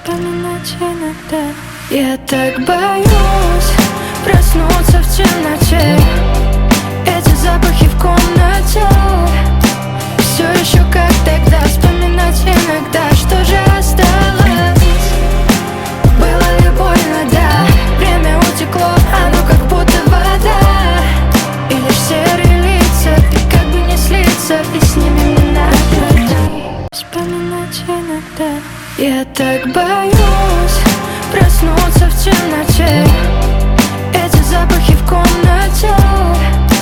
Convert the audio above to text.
вспоминать иногда. Я так боюсь проснуться в темноте. Эти запахи в комнате все еще как тогда. Вспоминать иногда, что же осталось. Было ли больно, да. Время утекло, оно как будто вода. И лишь серые лица, ты как бы не слиться, и с ними не надо вспоминать иногда. Я так боюсь проснуться в темноте. Эти запахи в комнате